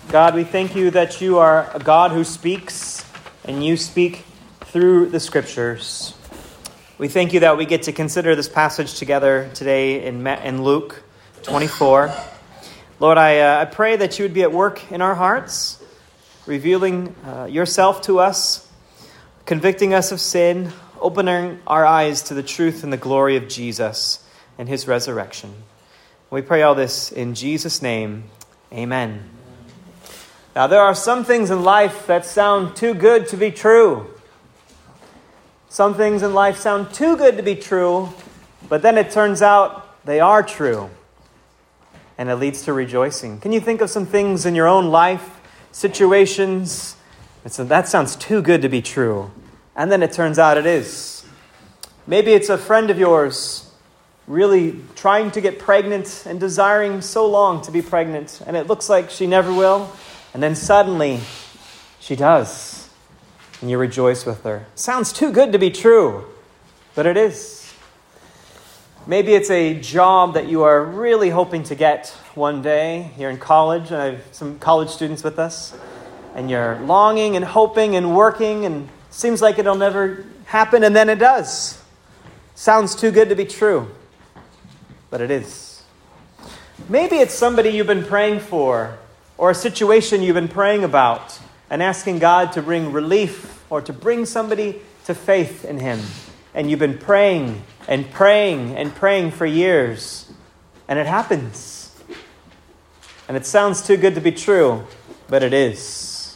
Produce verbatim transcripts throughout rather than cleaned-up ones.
God, we thank you that you are a God who speaks, and you speak through the Scriptures. We thank you that we get to consider this passage together today in in Luke twenty-four. Lord, I, uh, I pray that you would be at work in our hearts, revealing uh, yourself to us, convicting us of sin, opening our eyes to the truth and the glory of Jesus and his resurrection. We pray all this in Jesus' name. Amen. Now, there are some things in life that sound too good to be true. Some things in life sound too good to be true, but then it turns out they are true. And it leads to rejoicing. Can you think of some things in your own life, situations, and so that sounds too good to be true, and then it turns out it is? Maybe it's a friend of yours really trying to get pregnant and desiring so long to be pregnant, and it looks like she never will, and then suddenly she does, and you rejoice with her. Sounds too good to be true, but it is. Maybe it's a job that you are really hoping to get one day. You're in college, and I have some college students with us, and you're longing and hoping and working, and seems like it'll never happen, and then it does. Sounds too good to be true, but it is. Maybe it's somebody you've been praying for, or a situation you've been praying about, and asking God to bring relief or to bring somebody to faith in him. And you've been praying and praying and praying for years, and it happens. And it sounds too good to be true, but it is.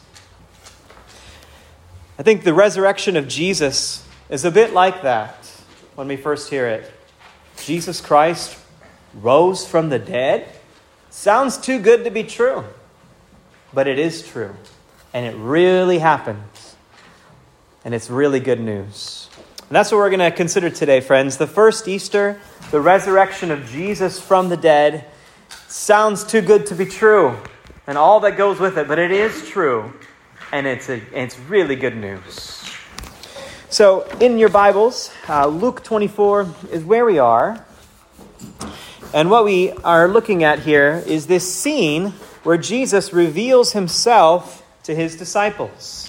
I think the resurrection of Jesus is a bit like that when we first hear it. Jesus Christ rose from the dead? Sounds too good to be true, but it is true. And it really happens. And it's really good news. And that's what we're going to consider today, friends. The first Easter, the resurrection of Jesus from the dead, sounds too good to be true, and all that goes with it, but it is true, and it's a, it's really good news. So, in your Bibles, uh, Luke twenty-four is where we are, and what we are looking at here is this scene where Jesus reveals himself to his disciples.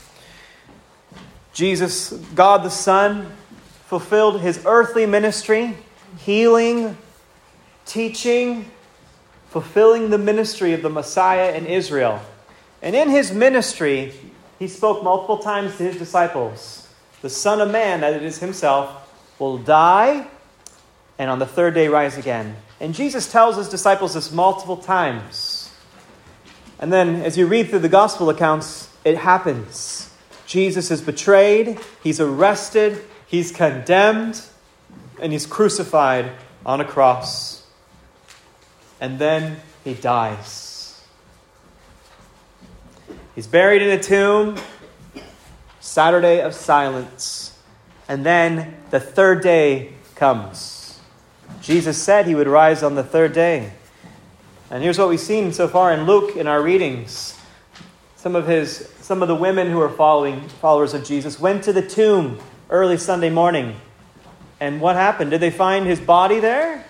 Jesus, God the Son, fulfilled his earthly ministry, healing, teaching, fulfilling the ministry of the Messiah in Israel. And in his ministry, he spoke multiple times to his disciples. The Son of Man, that it is himself, will die and on the third day rise again. And Jesus tells his disciples this multiple times. And then as you read through the gospel accounts, it happens. Jesus is betrayed, he's arrested, he's condemned, and he's crucified on a cross. And then he dies. He's buried in a tomb, Saturday of silence. And then the third day comes. Jesus said he would rise on the third day. And here's what we've seen so far in Luke in our readings. Some of his, some of the women who are following followers of Jesus went to the tomb early Sunday morning. And what happened? Did they find his body there?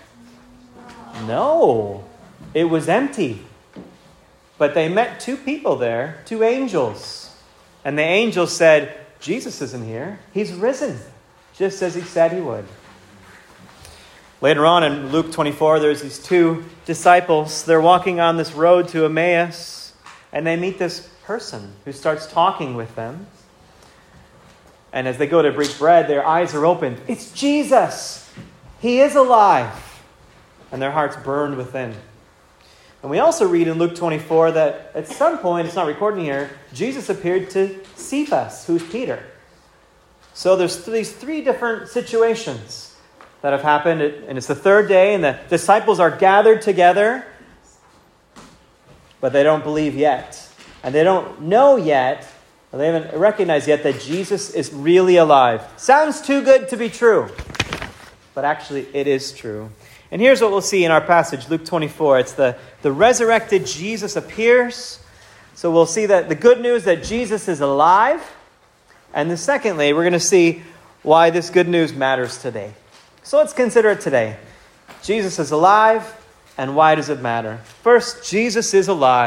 No. It was empty. But they met two people there, two angels. And the angels said, Jesus isn't here. He's risen, just as he said he would. Later on in Luke twenty-four, there's these two disciples. They're walking on this road to Emmaus, and they meet this person who starts talking with them. And as they go to break bread, their eyes are opened. It's Jesus! He is alive! And their hearts burned within. And we also read in Luke twenty-four that at some point, it's not recorded here, Jesus appeared to Cephas, who's Peter. So there's these three different situations that have happened, and it's the third day, and the disciples are gathered together, but they don't believe yet. And they don't know yet, or they haven't recognized yet that Jesus is really alive. Sounds too good to be true, but actually it is true. And here's what we'll see in our passage, Luke twenty-four. It's the, the resurrected Jesus appears. So we'll see that the good news that Jesus is alive. And then secondly, we're going to see why this good news matters today. So let's consider it today. Jesus is alive, and why does it matter? First, Jesus is alive.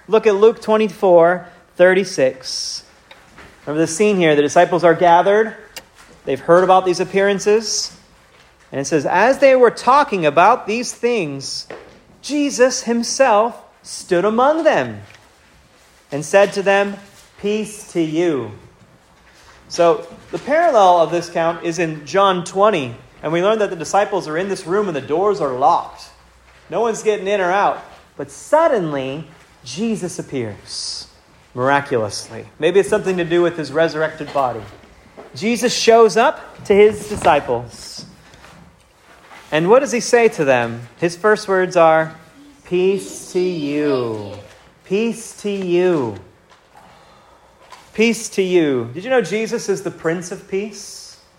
Look at Luke twenty-four thirty-six. Remember the scene here. The disciples are gathered. They've heard about these appearances. And it says, as they were talking about these things, Jesus himself stood among them and said to them, peace to you. So the parallel of this count is in John twenty. And we learn that the disciples are in this room and the doors are locked. No one's getting in or out. But suddenly, Jesus appears miraculously. Maybe it's something to do with his resurrected body. Jesus shows up to his disciples. And what does he say to them? His first words are, peace to you. Peace to you. Peace to you. Did you know Jesus is the Prince of Peace?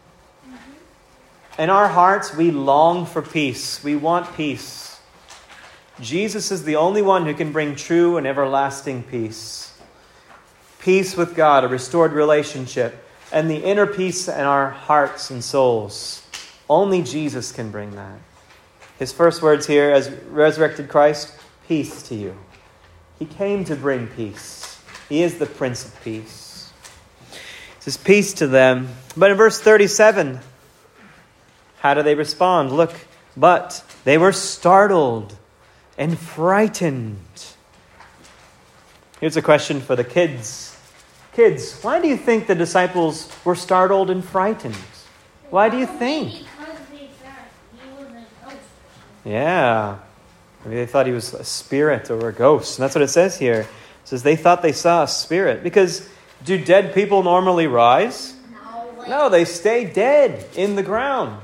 In our hearts, we long for peace. We want peace. Jesus is the only one who can bring true and everlasting peace. Peace with God, a restored relationship, and the inner peace in our hearts and souls. Only Jesus can bring that. His first words here as resurrected Christ, peace to you. He came to bring peace. He is the Prince of Peace. It says peace to them. But in verse thirty-seven, how do they respond? Look, but they were startled and frightened. Here's a question for the kids. Kids, why do you think the disciples were startled and frightened? Why do you think? Because they thought he was a ghost. Yeah. Maybe they thought he was a spirit or a ghost. And that's what it says here. It says they thought they saw a spirit. Because do dead people normally rise? No. No, they stay dead in the ground.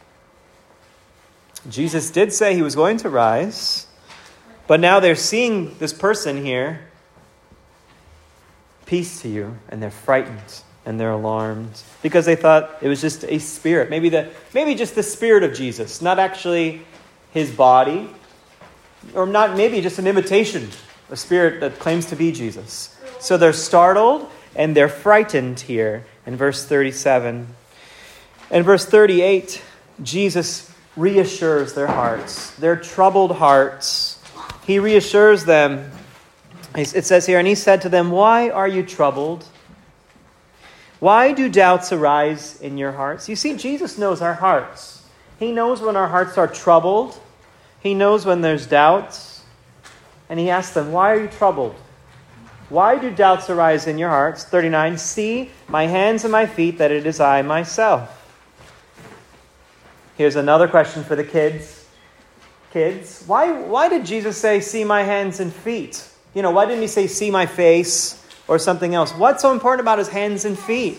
Jesus did say he was going to rise. But now they're seeing this person here. Peace to you. And they're frightened. And they're alarmed. Because they thought it was just a spirit. Maybe the maybe just the spirit of Jesus. Not actually his body. Or not maybe just an imitation. A spirit that claims to be Jesus. So they're startled and they're frightened here in verse thirty-seven. In verse thirty-eight, Jesus reassures their hearts, their troubled hearts. He reassures them. It says here, and he said to them, why are you troubled? Why do doubts arise in your hearts? You see, Jesus knows our hearts. He knows when our hearts are troubled. He knows when there's doubts. And he asks them, why are you troubled? Why do doubts arise in your hearts? thirty-nine, see my hands and my feet, that it is I myself. Here's another question for the kids. Kids, why, why did Jesus say, see my hands and feet? You know, why didn't he say, see my face or something else? What's so important about his hands and feet?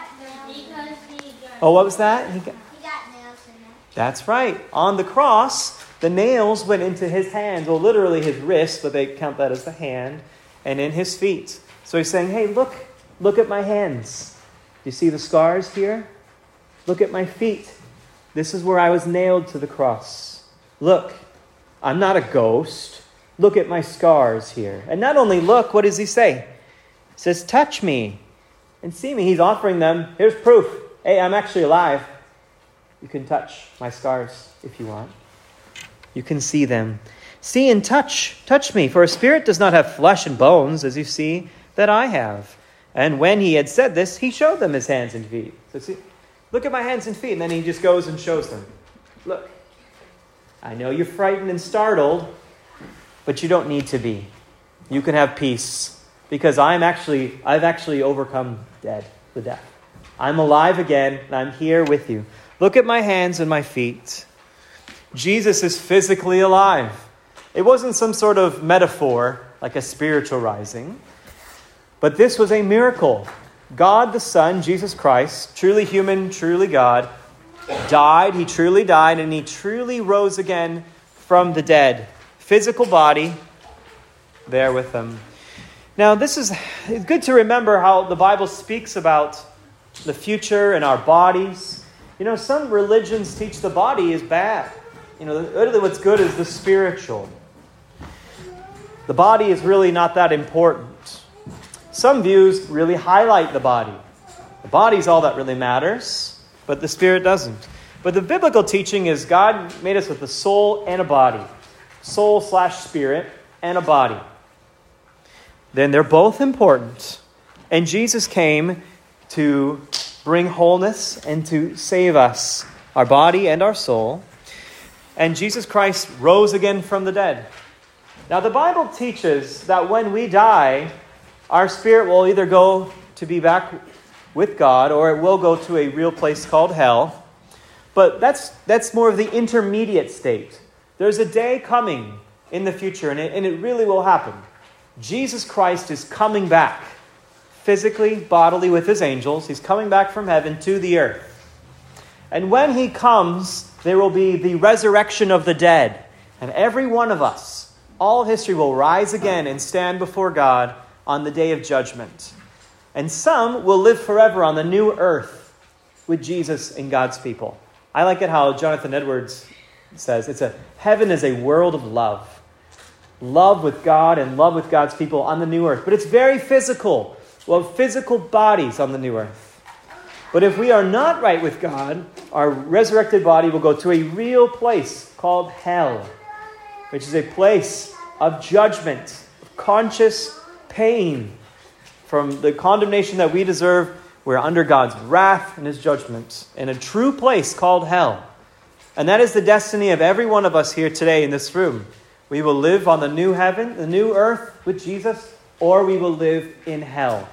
Oh, what was that? He got, He got nails in there. that's right. On the cross, the nails went into his hands, well, literally his wrist, but they count that as the hand, and in his feet. So he's saying, hey, look, look at my hands. Do you see the scars here? Look at my feet. This is where I was nailed to the cross. Look, I'm not a ghost. Look at my scars here. And not only look, what does he say? He says, touch me and see me. He's offering them, here's proof. Hey, I'm actually alive. You can touch my scars if you want. You can see them. See and touch. Touch me. For a spirit does not have flesh and bones, as you see that I have. And when he had said this, he showed them his hands and feet. So see, look at my hands and feet. And then he just goes and shows them. Look, I know you're frightened and startled, but you don't need to be. You can have peace. Because I'm actually, I've actually overcome dead, the death. I'm alive again, and I'm here with you. Look at my hands and my feet. Jesus is physically alive. It wasn't some sort of metaphor, like a spiritual rising. But this was a miracle. God the Son, Jesus Christ, truly human, truly God, died. He truly died, and he truly rose again from the dead. Physical body there with them. Now, this is it's good to remember how the Bible speaks about the future and our bodies. You know, some religions teach the body is bad. You know, literally what's good is the spiritual. The body is really not that important. Some views really highlight the body. The body's all that really matters, but the spirit doesn't. But the biblical teaching is God made us with a soul and a body. Soul slash spirit and a body. then they're both important. And Jesus came to bring wholeness and to save us, our body and our soul. And Jesus Christ rose again from the dead. Now, the Bible teaches that when we die, our spirit will either go to be back with God, or it will go to a real place called hell. But that's that's more of the intermediate state. There's a day coming in the future, and it, and it really will happen. Jesus Christ is coming back, physically, bodily, with his angels. He's coming back from heaven to the earth. And when he comes, there will be the resurrection of the dead. And every one of us, all history, will rise again and stand before God on the day of judgment. And some will live forever on the new earth with Jesus and God's people. I like it how Jonathan Edwards says, it's a heaven is a world of love. Love with God and love with God's people on the new earth. But it's very physical. We'll have physical bodies on the new earth. But if we are not right with God, our resurrected body will go to a real place called hell, which is a place of judgment, of conscious pain. From the condemnation that we deserve, we're under God's wrath and his judgment in a true place called hell. And that is the destiny of every one of us here today in this room. We will live on the new heaven, the new earth with Jesus, or we will live in hell.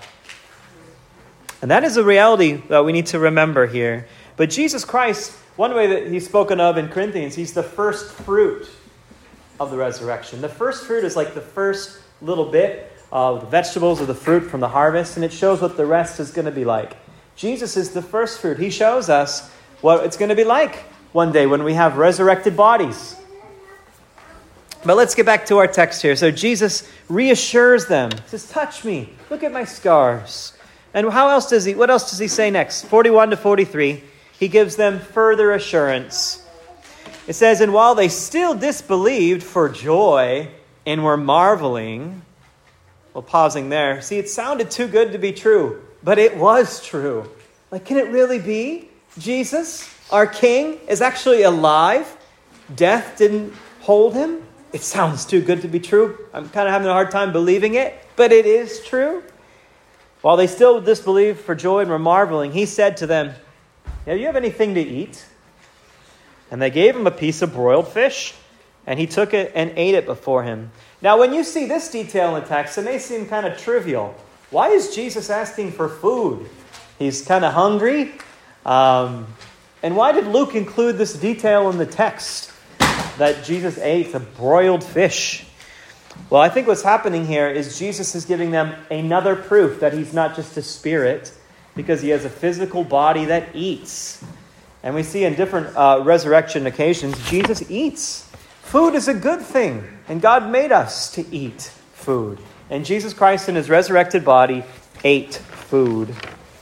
And that is a reality that we need to remember here. But Jesus Christ, one way that he's spoken of in Corinthians, he's the first fruit of the resurrection. The first fruit is like the first little bit of the vegetables or the fruit from the harvest, and it shows what the rest is going to be like. Jesus is the first fruit. He shows us what it's going to be like one day when we have resurrected bodies. But let's get back to our text here. So Jesus reassures them. He says, touch me. Look at my scars. And how else does he, what else does he say next? forty-one to forty-three, he gives them further assurance. It says, and while they still disbelieved for joy and were marveling, well, pausing there. See, it sounded too good to be true, but it was true. Like, can it really be? Jesus, our King, is actually alive. Death didn't hold him. It sounds too good to be true. I'm kind of having a hard time believing it, but it is true. While they still disbelieved for joy and were marveling, he said to them, do you have anything to eat? And they gave him a piece of broiled fish, and he took it and ate it before him. Now, when you see this detail in the text, it may seem kind of trivial. Why is Jesus asking for food? He's kind of hungry. Um, and why did Luke include this detail in the text that Jesus ate a broiled fish? Well, I think what's happening here is Jesus is giving them another proof that he's not just a spirit, because he has a physical body that eats. And we see in different uh, resurrection occasions, Jesus eats. Food is a good thing, and God made us to eat food. And Jesus Christ in his resurrected body ate food.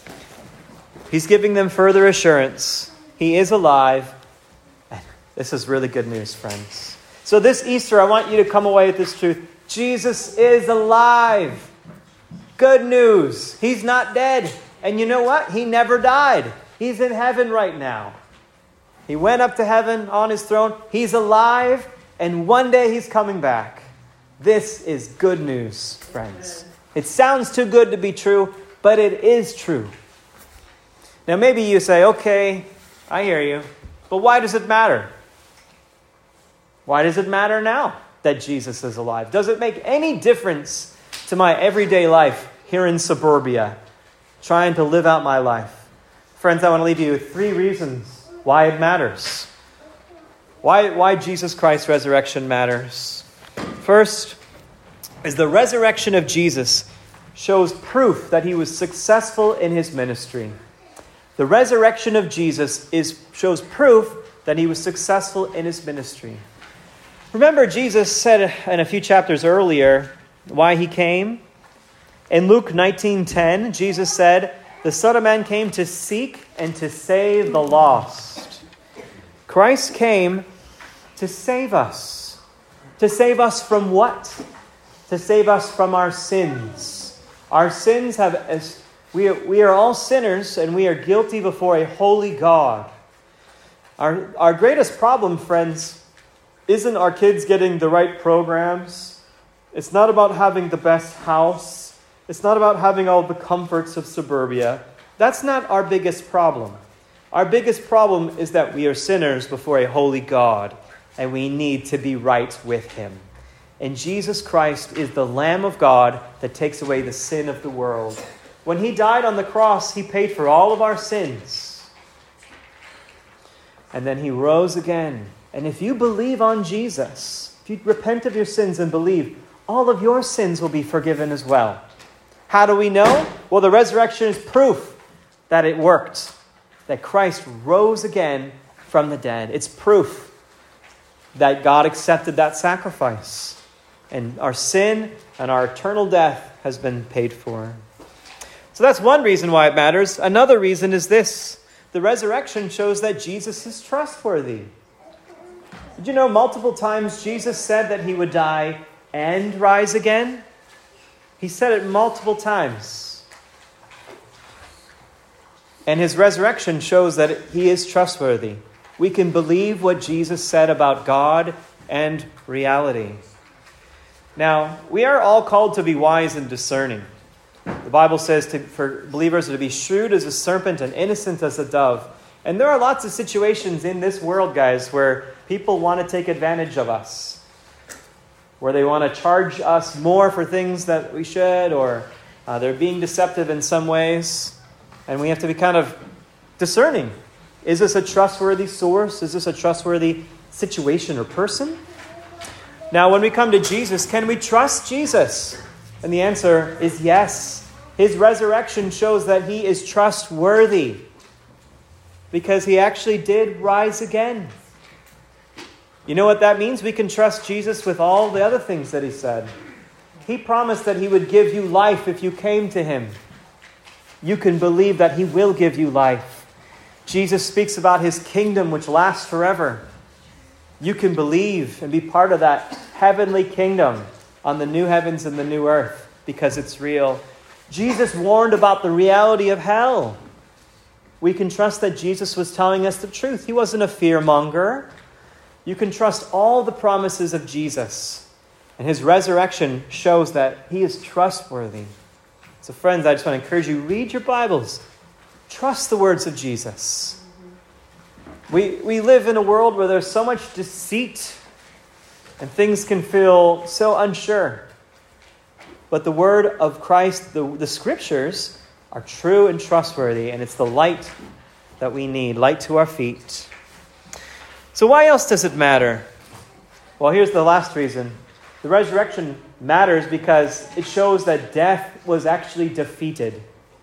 He's giving them further assurance. He is alive. This is really good news, friends. So this Easter, I want you to come away with this truth. Jesus is alive. Good news. He's not dead. And you know what? He never died. He's in heaven right now. He went up to heaven on his throne. He's alive. And one day he's coming back. This is good news, friends. It sounds too good to be true, but it is true. Now maybe you say, okay, I hear you, but why does it matter? Why does it matter now that Jesus is alive? Does it make any difference to my everyday life here in suburbia, trying to live out my life? Friends, I want to leave you with three reasons why it matters. Why, why Jesus Christ's resurrection matters. First is the resurrection of Jesus shows proof that he was successful in his ministry. The resurrection of Jesus is shows proof that he was successful in his ministry. Remember, Jesus said in a few chapters earlier why he came. In Luke nineteen ten, Jesus said, the Son of Man came to seek and to save the lost. Christ came to save us. To save us from what? To save us from our sins. Our sins have, as we are, we are all sinners and we are guilty before a holy God. Our, our greatest problem, friends, isn't our kids getting the right programs It's not about having the best house. It's not about having all the comforts of suburbia. That's not our biggest problem. Our biggest problem is that we are sinners before a holy God, and we need to be right with him. And Jesus Christ is the Lamb of God that takes away the sin of the world. When he died on the cross, he paid for all of our sins. And then he rose again. And if you believe on Jesus, if you repent of your sins and believe, all of your sins will be forgiven as well. How do we know? Well, the resurrection is proof that it worked, that Christ rose again from the dead. It's proof that God accepted that sacrifice, and our sin and our eternal death has been paid for. So that's one reason why it matters. Another reason is this: the resurrection shows that Jesus is trustworthy. Did you know multiple times Jesus said that he would die and rise again? He said it multiple times. And his resurrection shows that he is trustworthy. We can believe what Jesus said about God and reality. Now, we are all called to be wise and discerning. The Bible says to, for believers to be shrewd as a serpent and innocent as a dove. And there are lots of situations in this world, guys, where people want to take advantage of us, where they want to charge us more for things that we should, or uh, they're being deceptive in some ways. And we have to be kind of discerning. Is this a trustworthy source? Is this a trustworthy situation or person? Now, when we come to Jesus, can we trust Jesus? And the answer is yes. His resurrection shows that he is trustworthy because he actually did rise again. You know what that means? We can trust Jesus with all the other things that he said. He promised that he would give you life if you came to him. You can believe that he will give you life. Jesus speaks about his kingdom which lasts forever. You can believe and be part of that heavenly kingdom on the new heavens and the new earth because it's real. Jesus warned about the reality of hell. We can trust that Jesus was telling us the truth. He wasn't a fearmonger. You can trust all the promises of Jesus. And his resurrection shows that he is trustworthy. So friends, I just want to encourage you, read your Bibles. Trust the words of Jesus. We, we live in a world where there's so much deceit and things can feel so unsure. But the word of Christ, the, the scriptures, are true and trustworthy, and it's the light that we need, light to our feet. So why else does it matter? Well, here's the last reason. The resurrection matters because it shows that death was actually defeated.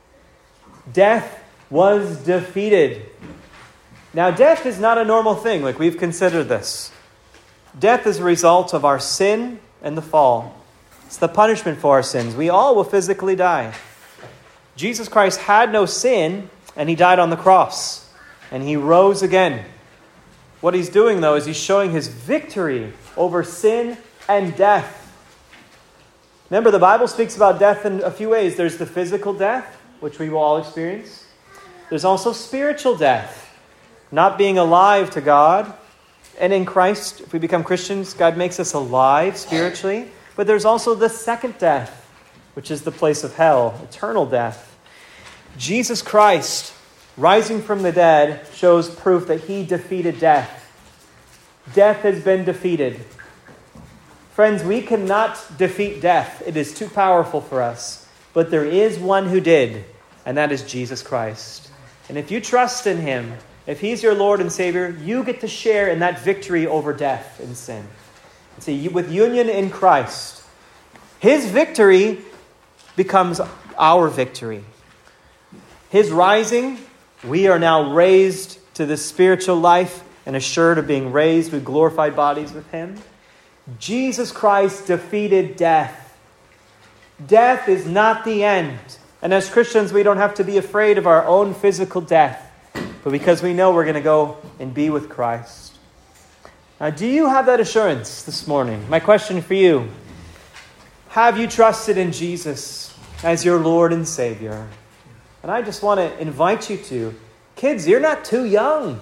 Death was defeated. Now, death is not a normal thing, like we've considered this. Death is a result of our sin and the fall. It's the punishment for our sins. We all will physically die. Jesus Christ had no sin, and he died on the cross. And he rose again. What he's doing, though, is he's showing his victory over sin and death. Remember, the Bible speaks about death in a few ways. There's the physical death, which we will all experience. There's also spiritual death, not being alive to God. And in Christ, if we become Christians, God makes us alive spiritually. But there's also the second death, which is the place of hell, eternal death. Jesus Christ, rising from the dead, shows proof that he defeated death. Death has been defeated. Friends, we cannot defeat death. It is too powerful for us. But there is one who did, and that is Jesus Christ. And if you trust in him, if he's your Lord and Savior, you get to share in that victory over death and sin. See, with union in Christ, his victory becomes our victory. His rising, we are now raised to this spiritual life and assured of being raised with glorified bodies with him. Jesus Christ defeated death. Death is not the end. And as Christians, we don't have to be afraid of our own physical death, but because we know we're going to go and be with Christ. Now, do you have that assurance this morning? My question for you, have you trusted in Jesus as your Lord and Savior? And I just want to invite you to, kids, you're not too young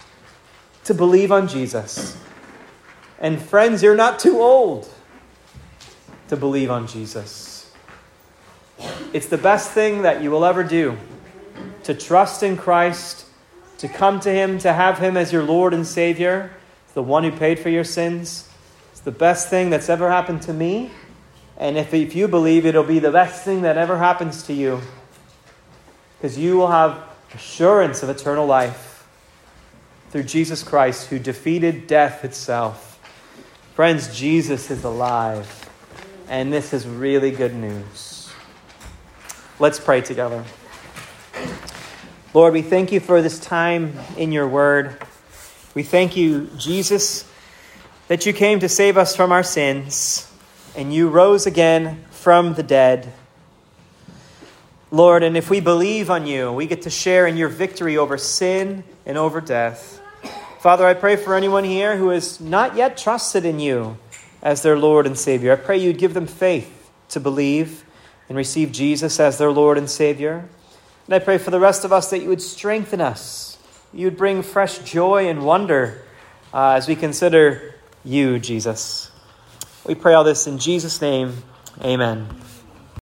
to believe on Jesus. And friends, you're not too old to believe on Jesus. It's the best thing that you will ever do, to trust in Christ, to come to him, to have him as your Lord and Savior, the one who paid for your sins. It's the best thing that's ever happened to me. And if, if you believe, it'll be the best thing that ever happens to you. Because you will have assurance of eternal life through Jesus Christ, who defeated death itself. Friends, Jesus is alive. And this is really good news. Let's pray together. Lord, we thank you for this time in your word. We thank you, Jesus, that you came to save us from our sins, and you rose again from the dead. Lord, and if we believe on you, we get to share in your victory over sin and over death. Father, I pray for anyone here who has not yet trusted in you as their Lord and Savior. I pray you'd give them faith to believe and receive Jesus as their Lord and Savior. And I pray for the rest of us that you would strengthen us. You would bring fresh joy and wonder uh, as we consider you, Jesus. We pray all this in Jesus' name. Amen.